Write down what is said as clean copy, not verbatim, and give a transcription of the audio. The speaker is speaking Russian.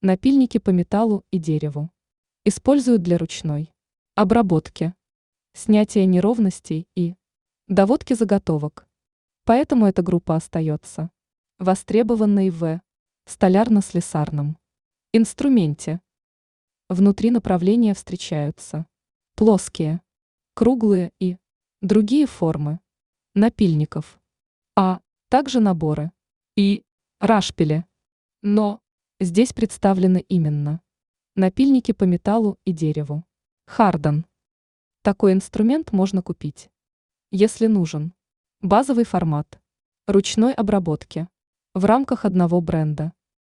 Напильники по металлу и дереву. Используют для ручной обработки, снятия неровностей и доводки заготовок. Поэтому эта группа остается востребованной в столярно-слесарном инструменте. Внутри направления встречаются плоские, круглые и другие формы напильников, а также наборы и рашпили. Но здесь представлены именно напильники по металлу и дереву. Харден. Такой инструмент можно купить, если нужен базовый формат ручной обработки в рамках одного бренда.